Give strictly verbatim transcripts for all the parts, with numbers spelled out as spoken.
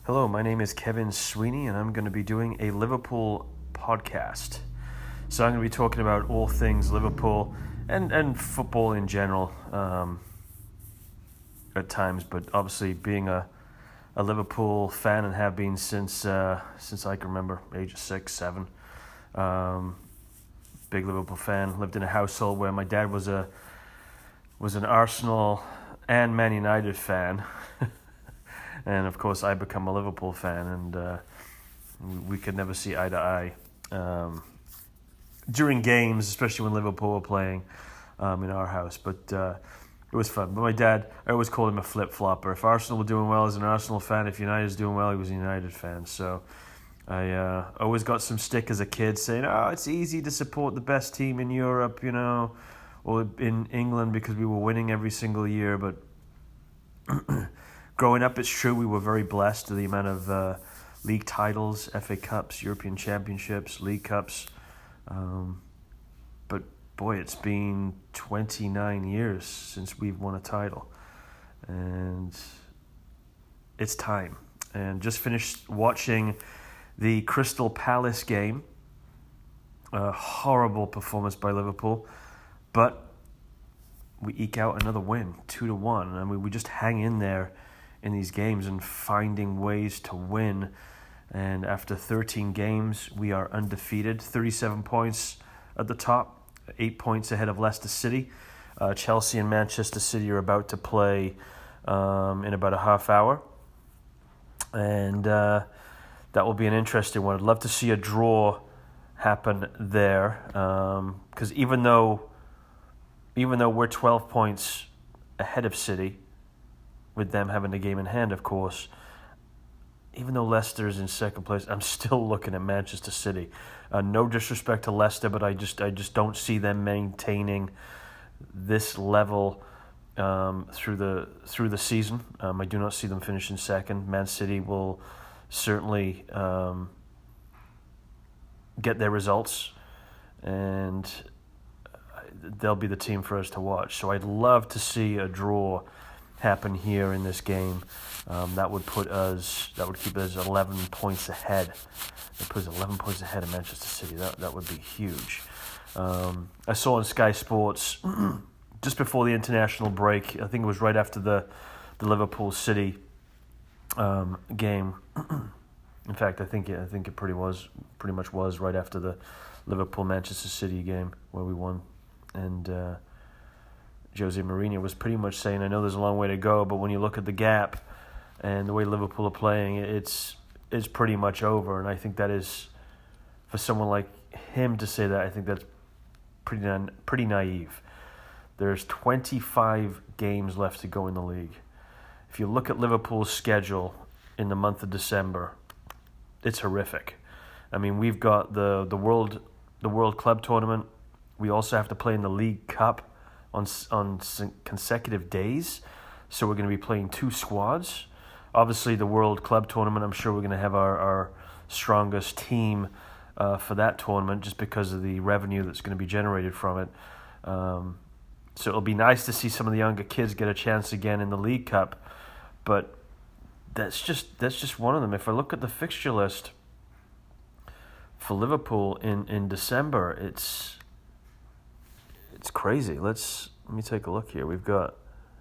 Hello, my name is Kevin Sweeney, and I'm going to be doing a Liverpool podcast. So I'm going to be talking about all things Liverpool and, and football in general um, at times, but obviously being a, a Liverpool fan and have been since uh, since I can remember, age of six, seven. Um, big Liverpool fan. Lived in a household where my dad was a was an Arsenal and Man United fan. And of course, I become a Liverpool fan, and uh, we could never see eye to eye um, during games, especially when Liverpool were playing um, in our house. But uh, it was fun. But my dad, I always called him a flip flopper. If Arsenal were doing well, as an Arsenal fan. If United was doing well, he was a United fan. So I uh, always got some stick as a kid, saying, "Oh, it's easy to support the best team in Europe, you know, or in England because we were winning every single year." But growing up, it's true, we were very blessed to the amount of uh, league titles, F A Cups, European Championships, League Cups. Um, but boy, it's been twenty-nine years since we've won a title. And it's time. And just finished watching the Crystal Palace game. A horrible performance by Liverpool. But we eke out another win, two to one. I mean, we just hang in there in these games and finding ways to win. And after thirteen games, we are undefeated, thirty-seven points at the top, eight points ahead of Leicester City. Uh, Chelsea and Manchester City are about to play um, in about a half hour, and uh, that will be an interesting one. I'd love to see a draw happen there, because um, even though even though we're twelve points ahead of City, with them having the game in hand, of course, even though Leicester is in second place, I'm still looking at Manchester City. Uh, no disrespect to Leicester, but I just I just don't see them maintaining this level um, through the through the season. Um, I do not see them finishing second. Man City will certainly um, get their results, and they'll be the team for us to watch. So I'd love to see a draw happen here in this game. Um, that would put us, that would keep us eleven points ahead. It puts us eleven points ahead of Manchester City. That that would be huge. Um, I saw on Sky Sports just before the international break. I think it was right after the the Liverpool City um, game. In fact, I think it, I think it pretty was pretty much was right after the Liverpool Manchester City game where we won, and Uh, Jose Mourinho was pretty much saying, I know there's a long way to go, but when you look at the gap and the way Liverpool are playing, it's it's pretty much over. And I think that is, for someone like him to say that, I think that's pretty na- pretty naive. There's twenty-five games left to go in the league. If you look at Liverpool's schedule in the month of December, it's horrific. I mean, we've got the the World the World Club Tournament. We also have to play in the League Cup on on consecutive days, so we're going to be playing two squads. Obviously, the World Club Tournament, I'm sure we're going to have our, our strongest team uh, for that tournament just because of the revenue that's going to be generated from it. Um, so it'll be nice to see some of the younger kids get a chance again in the League Cup, but that's just that's just one of them. If I look at the fixture list for Liverpool in, in December, it's It's crazy. Let's let me take a look here. We've got.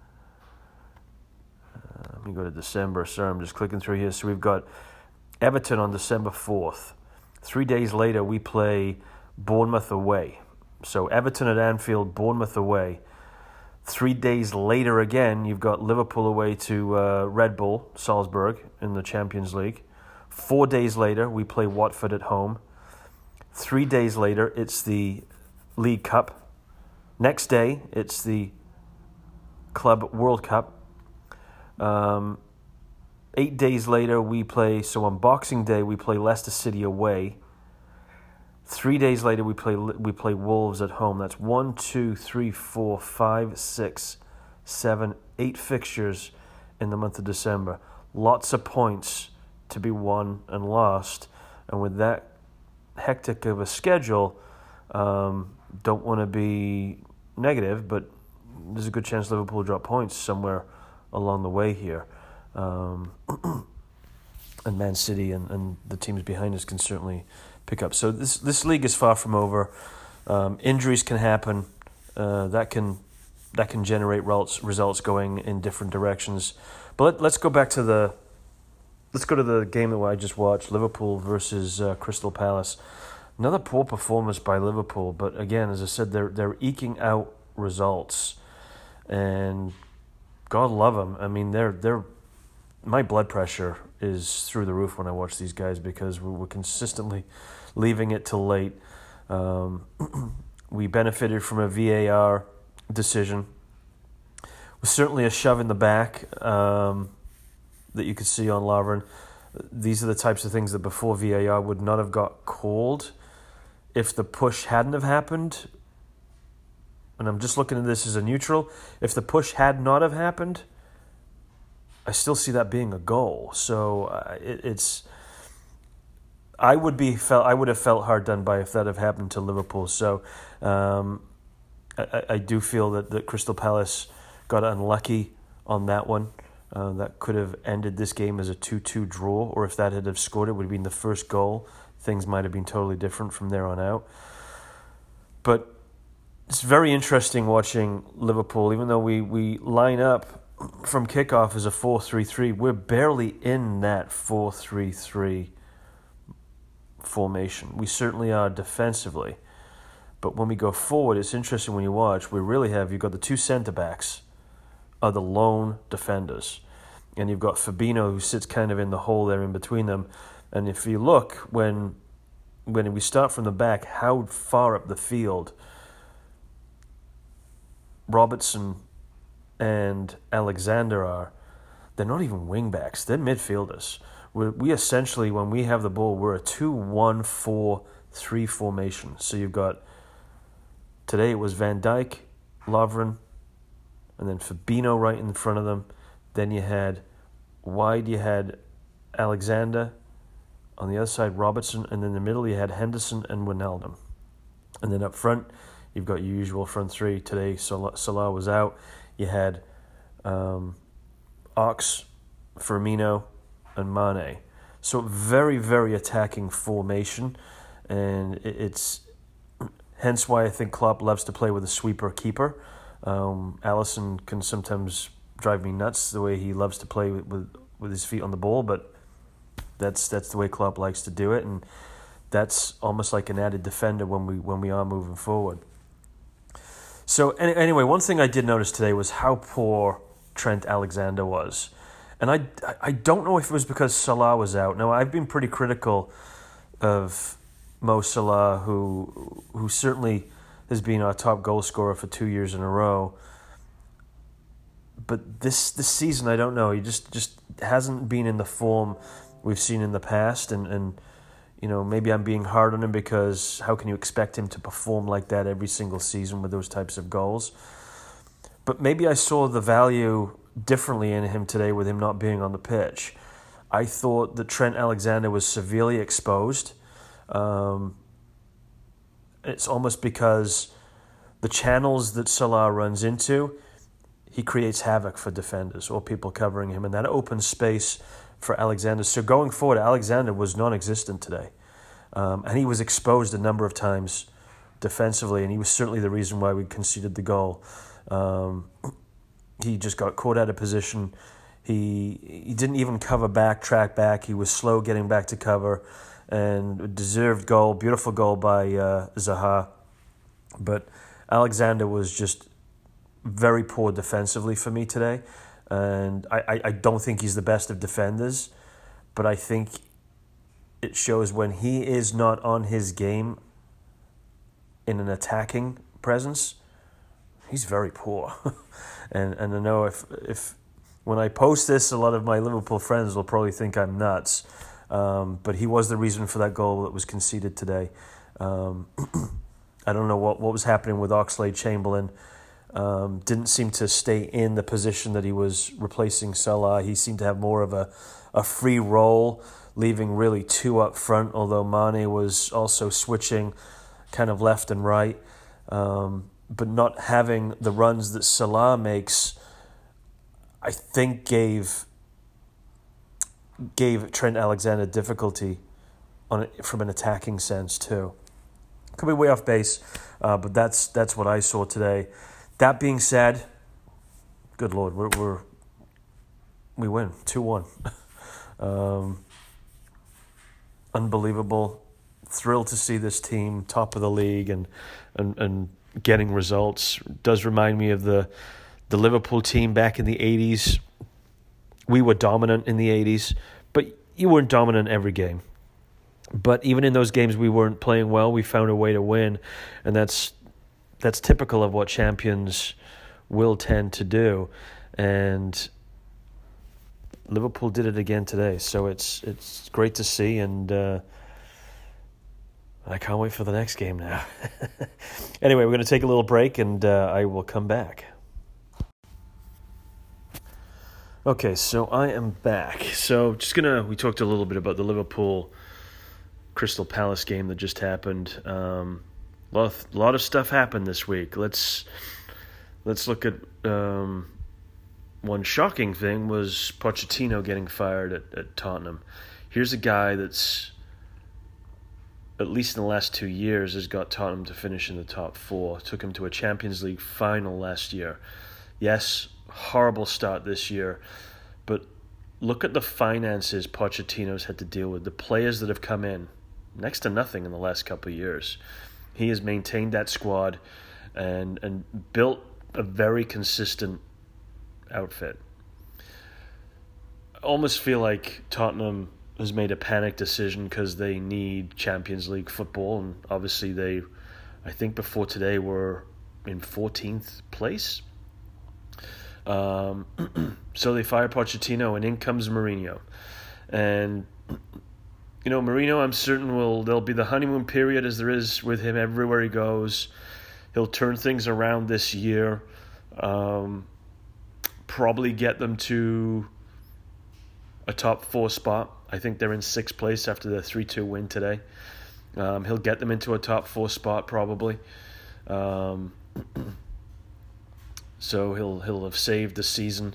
Uh, let me go to December. Sorry, I'm just clicking through here. So we've got Everton on December fourth. Three days later, we play Bournemouth away. So Everton at Anfield, Bournemouth away. Three days later again, you've got Liverpool away to uh, Red Bull Salzburg in the Champions League. Four days later, we play Watford at home. Three days later, it's the League Cup. Next day, it's the Club World Cup. Um, eight days later, we play, so on Boxing Day, we play Leicester City away. Three days later, we play we play Wolves at home. That's one, two, three, four, five, six, seven, eight fixtures in the month of December. Lots of points to be won and lost. And with that hectic of a schedule, um, don't want to be negative, but there's a good chance Liverpool will drop points somewhere along the way here. Um, and Man City and, and the teams behind us can certainly pick up. So this this league is far from over. Um, injuries can happen. Uh, that can that can generate results results going in different directions. But let, let's go back to the let's go to the game that I just watched: Liverpool versus uh, Crystal Palace. Another poor performance by Liverpool, but again, as I said, they're they're eking out results, and God love them. I mean, they're they're my blood pressure is through the roof when I watch these guys because we're, we're consistently leaving it till late. Um, we benefited from a V A R decision. It was certainly a shove in the back um, that you could see on Lovren. These are the types of things that before V A R would not have got called if the push hadn't have happened. And I'm just looking at this as a neutral. If the push had not have happened, I still see that being a goal. So uh, it, it's. I would be felt. I would have felt hard done by if that had happened to Liverpool. So um, I, I do feel that, that Crystal Palace got unlucky on that one. Uh, that could have ended this game as a two-two draw, or if that had have scored, it would have been the first goal. Things might have been totally different from there on out. But it's very interesting watching Liverpool, even though we, we line up from kickoff as a four three three, we're barely in that four three three formation. We certainly are defensively. But when we go forward, it's interesting when you watch, we really have, you've got the two centre-backs are the lone defenders. And you've got Fabinho who sits kind of in the hole there in between them. And if you look, when when we start from the back, how far up the field Robertson and Alexander are, they're not even wing-backs. They're midfielders. We're, we essentially, when we have the ball, we're a two one four three formation. So you've got, today it was Van Dijk, Lovren, and then Fabinho right in front of them. Then you had, wide you had Alexander, on the other side Robertson, and in the middle you had Henderson and Wijnaldum. And then up front, you've got your usual front three. Today Salah, Salah was out. You had um, Ox, Firmino, and Mane. So very, very attacking formation. And it's hence why I think Klopp loves to play with a sweeper keeper. Um, Alisson can sometimes drive me nuts the way he loves to play with, with, with his feet on the ball, but that's that's the way Klopp likes to do it, and that's almost like an added defender when we when we are moving forward. So anyway, one thing I did notice today was how poor Trent Alexander was. And I, I don't know if it was because Salah was out. Now, I've been pretty critical of Mo Salah, who who certainly has been our top goal scorer for two years in a row. But this this season, I don't know. He just, just hasn't been in the form we've seen in the past. And, and, you know, maybe I'm being hard on him because how can you expect him to perform like that every single season with those types of goals? But maybe I saw the value differently in him today with him not being on the pitch. I thought that Trent Alexander was severely exposed. Um, it's almost because the channels that Salah runs into, he creates havoc for defenders or people covering him, and that opens space for Alexander. So going forward, Alexander was non-existent today. Um, and he was exposed a number of times defensively, and he was certainly the reason why we conceded the goal. Um, he just got caught out of position. He he didn't even cover back, track back. He was slow getting back to cover, and a deserved goal, beautiful goal by uh, Zaha. But Alexander was just very poor defensively for me today. And I, I, I don't think he's the best of defenders, but I think it shows when he is not on his game in an attacking presence, he's very poor. and and I know if if when I post this, a lot of my Liverpool friends will probably think I'm nuts. Um, but he was the reason for that goal that was conceded today. Um, I don't know what, what was happening with Oxlade-Chamberlain. Um, didn't seem to stay in the position that he was replacing Salah. He seemed to have more of a, a free role, leaving really two up front, although Mane was also switching kind of left and right. Um, but not having the runs that Salah makes, I think gave gave Trent Alexander difficulty on it from an attacking sense too. Could be way off base, uh, but that's that's what I saw today. That being said, good Lord, we're, we're we win two one. um, unbelievable. Thrilled to see this team top of the league and and, and getting results. Does remind me of the the Liverpool team back in the eighties. We were dominant in the eighties, but you weren't dominant every game. But even in those games we weren't playing well, we found a way to win, and that's that's typical of what champions will tend to do. And Liverpool did it again today, so it's it's great to see, and uh, I can't wait for the next game now. Anyway, we're going to take a little break, and uh, I will come back. Okay, so I am back. So just gonna we talked a little bit about the Liverpool Crystal Palace game that just happened. Um, a lot of, a lot of stuff happened this week. Let's let's look at um, one shocking thing was Pochettino getting fired at, at Tottenham. Here's a guy that's, at least in the last two years, has got Tottenham to finish in the top four. Took him to a Champions League final last year. Yes, horrible start this year, but look at the finances Pochettino's had to deal with. The players that have come in, next to nothing in the last couple of years. He has maintained that squad and and built a very consistent outfit. I almost feel like Tottenham has made a panic decision because they need Champions League football, and obviously they, I think before today, were in fourteenth place. Um, so they fire Pochettino, and in comes Mourinho. And, you know, Mourinho, I'm certain will there'll be the honeymoon period as there is with him everywhere he goes. He'll turn things around this year, um, probably get them to a top four spot. I think they're in sixth place after the three two win today. Um, he'll get them into a top four spot probably. Um, so he'll he'll have saved the season.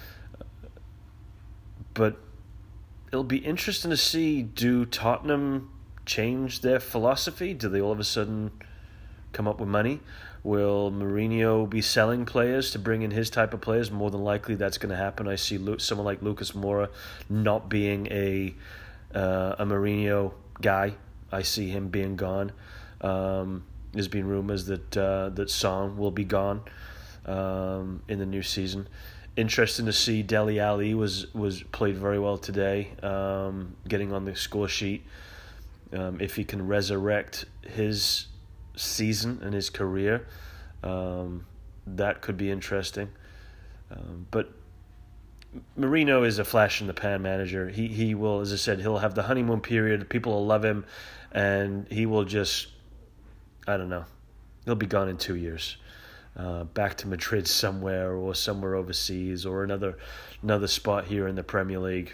But it'll be interesting to see, do Tottenham change their philosophy? Do they all of a sudden come up with money? Will Mourinho be selling players to bring in his type of players? More than likely that's going to happen. I see someone like Lucas Moura not being a uh, a Mourinho guy. I see him being gone. Um, there's been rumors that uh, that Son will be gone um, in the new season. Interesting to see Dele Alli was, was played very well today, um, getting on the score sheet. Um, if he can resurrect his season and his career, um, that could be interesting. Um, but Mourinho is a flash in the pan manager. He he will, as I said, he'll have the honeymoon period. People will love him, and he will just, I don't know, he'll be gone in two years. Uh, back to Madrid somewhere, or somewhere overseas, or another another spot here in the Premier League.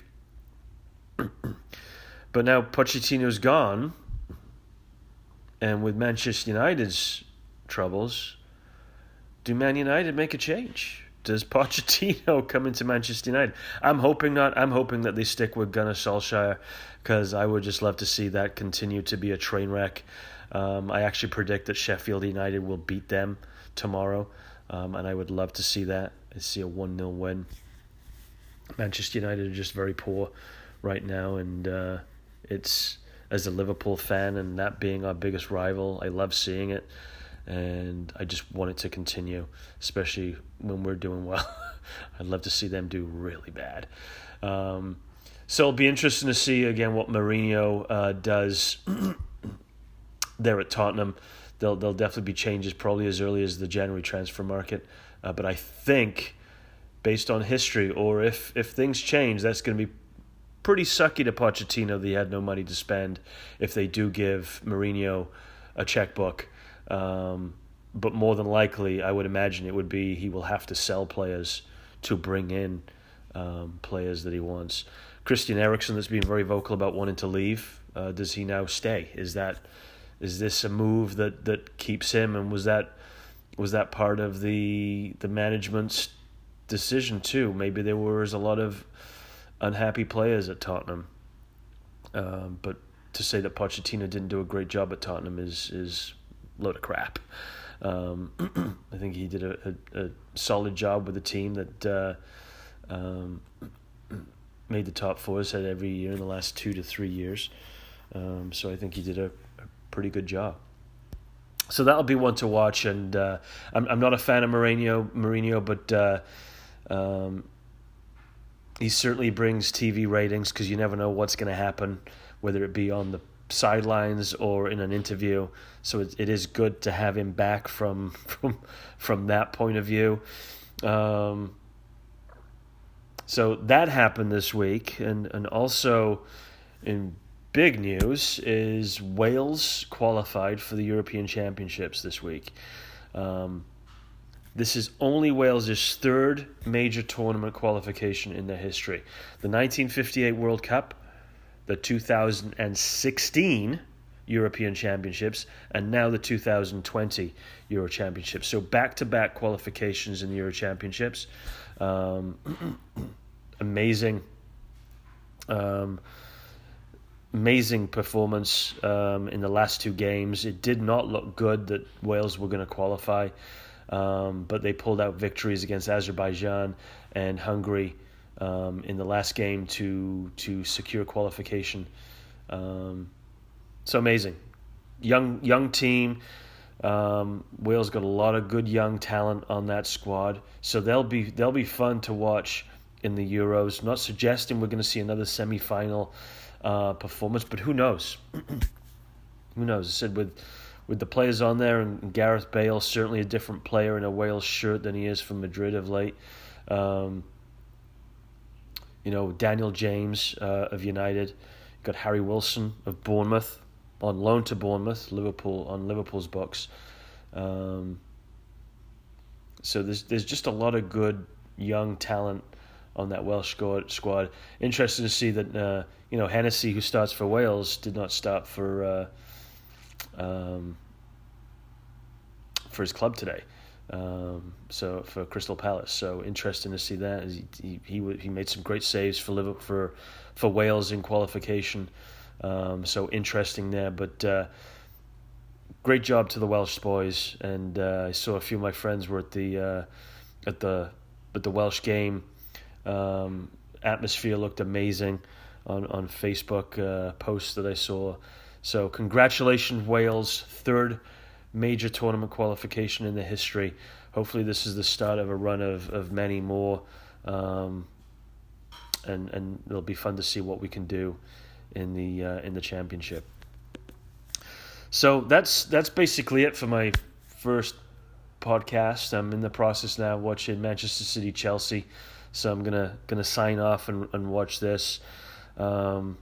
But now Pochettino's gone, and with Manchester United's troubles, do Man United make a change? Does Pochettino come into Manchester United? I'm hoping not. I'm hoping that they stick with Gunnar Solskjaer, because I would just love to see that continue to be a train wreck. Um, I actually predict that Sheffield United will beat them tomorrow, um, and I would love to see that. I see a one nil win. Manchester United are just very poor right now, and uh, it's, as a Liverpool fan and that being our biggest rival, I love seeing it, and I just want it to continue, especially when we're doing well. I'd love to see them do really bad. Um, so it'll be interesting to see, again, what Mourinho uh, does there at Tottenham. There'll, there'll definitely be changes probably as early as the January transfer market. Uh, but I think, based on history, or if, if things change, that's going to be pretty sucky to Pochettino that he had no money to spend if they do give Mourinho a checkbook. Um, but more than likely, I would imagine it would be he will have to sell players to bring in um, players that he wants. Christian Eriksen, that's been very vocal about wanting to leave. Uh, does he now stay? Is that... Is this a move that, that keeps him, and was that was that part of the the management's decision too? Maybe there was a lot of unhappy players at Tottenham. Um, but to say that Pochettino didn't do a great job at Tottenham is is a load of crap. Um, I think he did a, a, a solid job with a team that uh, um, made the top four, as said, every year in the last two to three years. Um, so I think he did a, a pretty good job. So that'll be one to watch. And uh, I'm I'm not a fan of Mourinho, Mourinho, but uh, um, he certainly brings T V ratings, because you never know what's going to happen, whether it be on the sidelines or in an interview. So it, it is good to have him back from from from that point of view. Um, so that happened this week, and and also in big news is Wales qualified for the European Championships this week. Um, this is only Wales' third major tournament qualification in their history. The nineteen fifty-eight World Cup, the two thousand sixteen European Championships, and now the two thousand twenty Euro Championships. So back-to-back qualifications in the Euro Championships. Um, amazing. Um, amazing performance um, in the last two games. It did not look good that Wales were going to qualify, um, but they pulled out victories against Azerbaijan and Hungary Um, in the last game to to secure qualification. Um, so amazing. Young young team. Um, Wales got a lot of good young talent on that squad. So they'll be they'll be fun to watch in the Euros. Not suggesting we're going to see another semi-final uh, performance, but who knows? Who knows? I said with with the players on there, and Gareth Bale, certainly a different player in a Wales shirt than he is from Madrid of late. Um, You know, Daniel James uh, of United. You've got Harry Wilson of Bournemouth on loan to Bournemouth, Liverpool on Liverpool's books. Um, so there's there's just a lot of good young talent on that Welsh squad. squad. Interesting to see that uh, you know Hennessy, who starts for Wales, did not start for uh, um, for his club today. Um, so for Crystal Palace, so interesting to see that. He he he, he made some great saves for Liverpool, for for Wales in qualification. Um, so interesting there, but uh, great job to the Welsh boys. And uh, I saw a few of my friends were at the uh, at the at the Welsh game. Um, atmosphere looked amazing on on Facebook uh, posts that I saw. So congratulations, Wales, third major tournament qualification in the history. Hopefully this is the start of a run of, of many more, um, and and it'll be fun to see what we can do in the uh, in the championship. So that's that's basically it for my first podcast. I'm in the process now of watching Manchester City Chelsea, so I'm gonna gonna sign off and, and watch this. Um,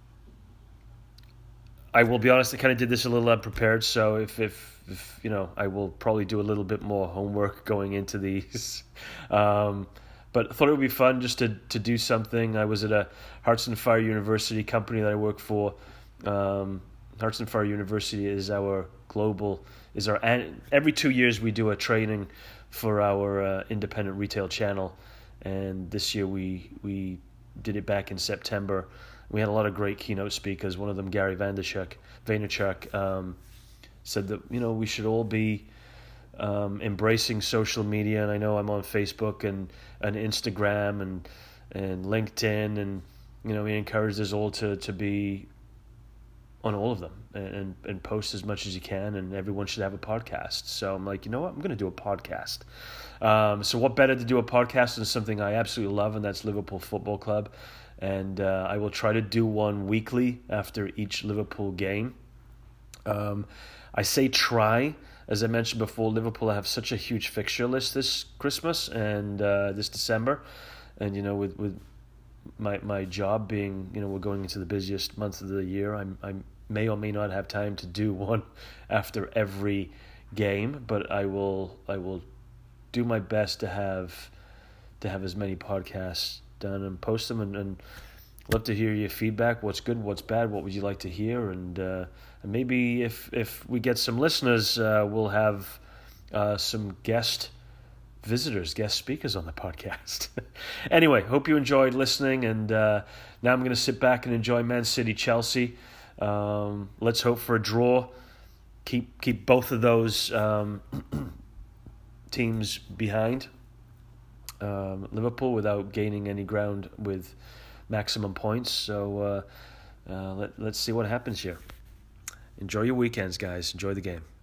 I will be honest, I kind of did this a little unprepared, so if, if, if you know, I will probably do a little bit more homework going into these. Um, but I thought it would be fun just to, to do something. I was at a Hearts and Fire University company that I work for. Um, Hearts and Fire University is our global, is our, every two years we do a training for our uh, independent retail channel. And this year we we did it back in September. We had a lot of great keynote speakers. One of them, Gary Vaynerchuk, Vaynerchuk um, said that, you know, we should all be um, embracing social media. And I know I'm on Facebook and, and Instagram and and LinkedIn. And, you know, he encouraged us all to, to be on all of them and, and post as much as you can. And everyone should have a podcast. So I'm like, you know what? I'm going to do a podcast. Um, so what better to do a podcast than something I absolutely love, and that's Liverpool Football Club. And uh, I will try to do one weekly after each Liverpool game. Um, I say try. As I mentioned before, Liverpool have such a huge fixture list this Christmas and uh, this December. And, you know, with, with my my job being, you know, we're going into the busiest month of the year, I'm, I may or may not have time to do one after every game. But I will I will do my best to have to have as many podcasts done and post them, and, and love to hear your feedback. What's good, what's bad, what would you like to hear? And, uh, and maybe if if we get some listeners, uh, we'll have uh, some guest visitors, guest speakers on the podcast. Anyway, hope you enjoyed listening, and uh, now I'm going to sit back and enjoy Man City Chelsea. Um, let's hope for a draw. Keep keep both of those um, teams behind um, Liverpool without gaining any ground with maximum points. So uh, uh, let, let's see what happens here. Enjoy your weekends, guys. Enjoy the game.